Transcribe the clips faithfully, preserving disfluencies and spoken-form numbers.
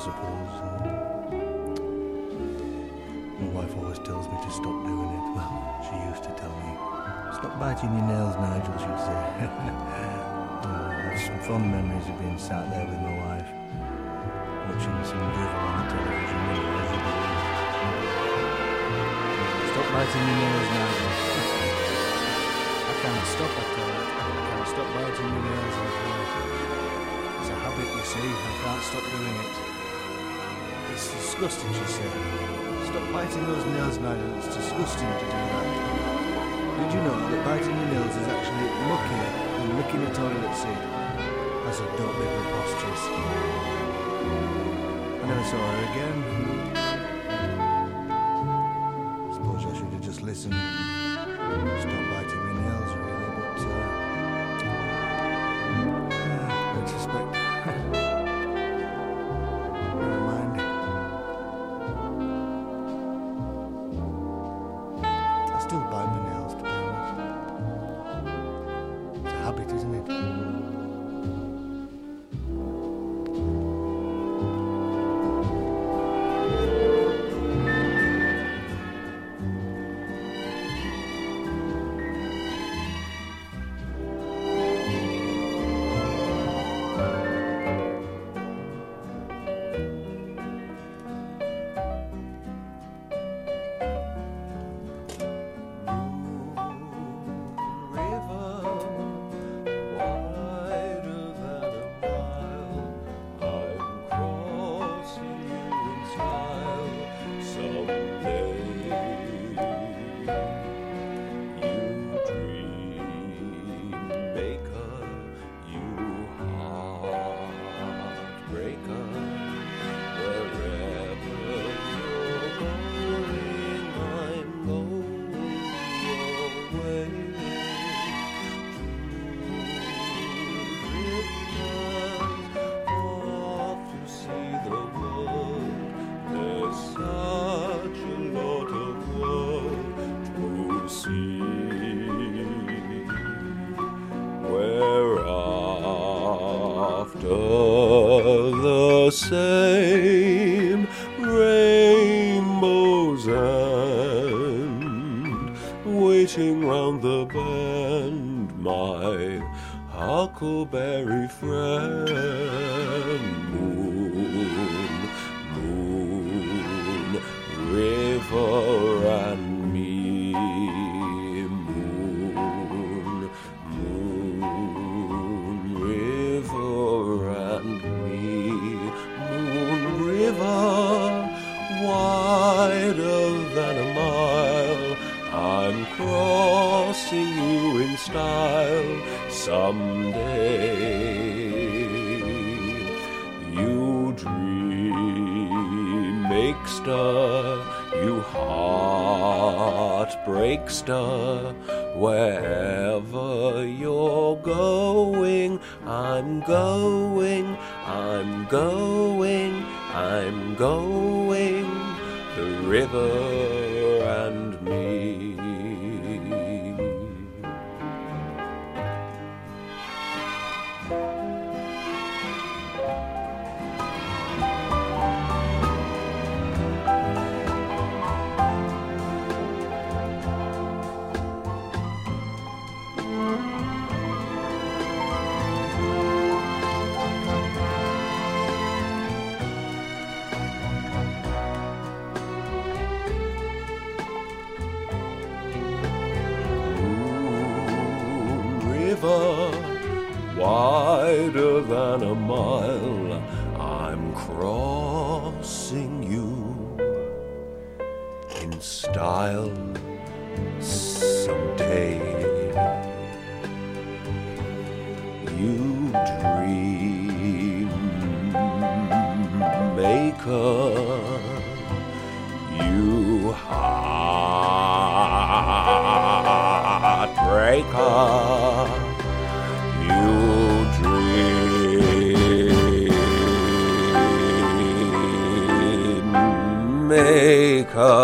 suppose. Uh, my wife always tells me to stop doing it. Well, she used to tell me, stop biting your nails, Nigel, she'd say. uh, I have some fond memories of being sat there with my wife, watching some drivel on the television. You know, as you do. Stop biting your nails, Nigel. I can't stop, I tell her. I can't stop biting your nails. It's a habit, you see. I can't stop doing it. It's disgusting, she said. Stop biting those nails, Nigel. It's disgusting to do that. Did you know that biting your nails is actually luckier than licking a toilet seat? I said, don't be preposterous. I never saw her again. I suppose I should have just listened. Stop biting my nails, really, but uh, uh, retrospect. Never mind. I still bite my nails, to be honest. It's a habit, isn't it? The same rainbow's end, waiting round the bend, my huckleberry friend. Moon, moon, river and me. Moon, moon, river and me. Moon river, wider than a mile, I'm crossing you in style someday. You dream makester, you heartbreakster, wherever you're going, I'm going, I'm going, I'm going, the river and me. Wider than a mile, I'm crossing you in style someday. You dream maker, you heartbreaker, you dream maker.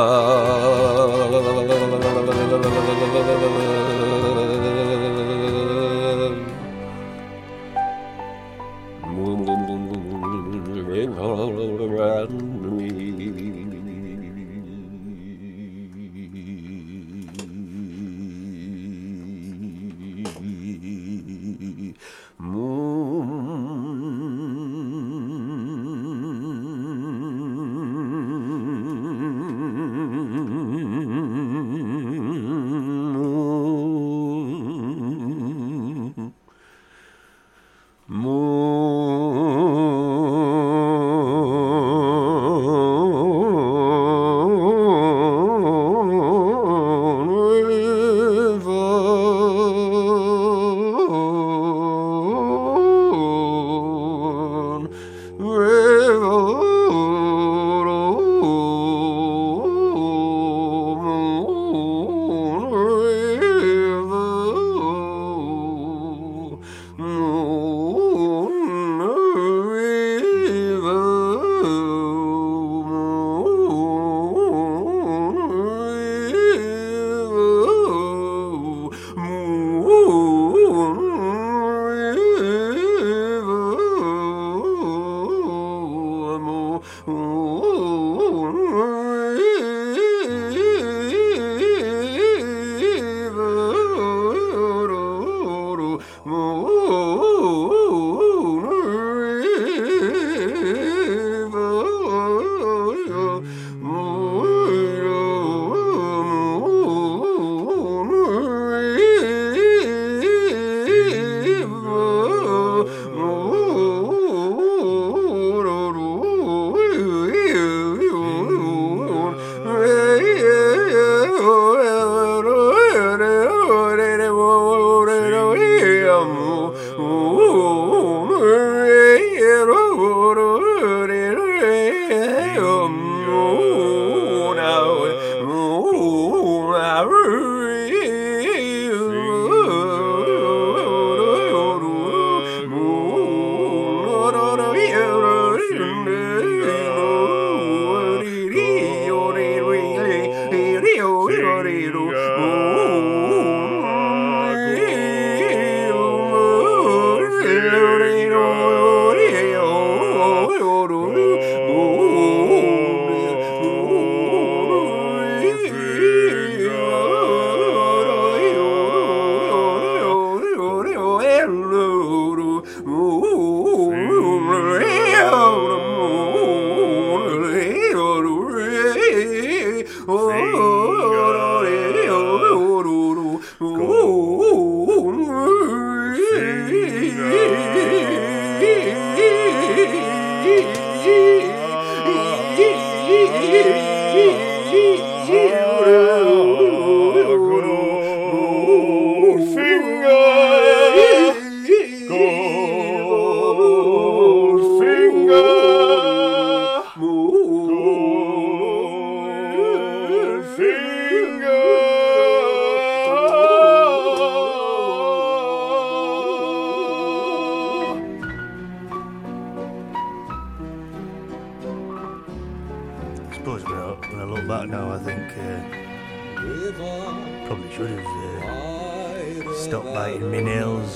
I suppose when I, when I look back now, I think uh, probably should have uh, stopped biting my nails.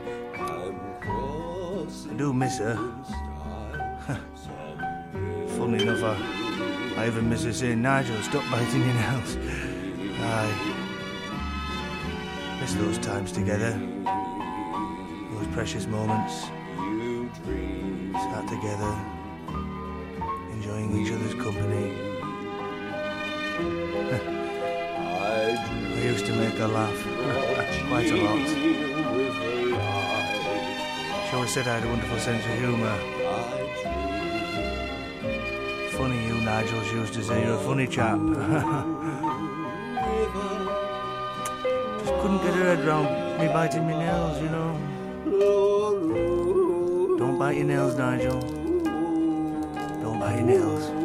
I do miss her. Funny enough, I, I even miss her saying, Nigel, stop biting your nails. I miss those times together, those precious moments. Sat together, enjoying each other's company. I used to make her laugh quite a lot. She always said I had a wonderful sense of humour. Funny you, Nigel, she used to say, you're a funny chap. Just couldn't get her head round me biting my nails, you know. Don't bite your nails, Nigel. Don't bite your nails.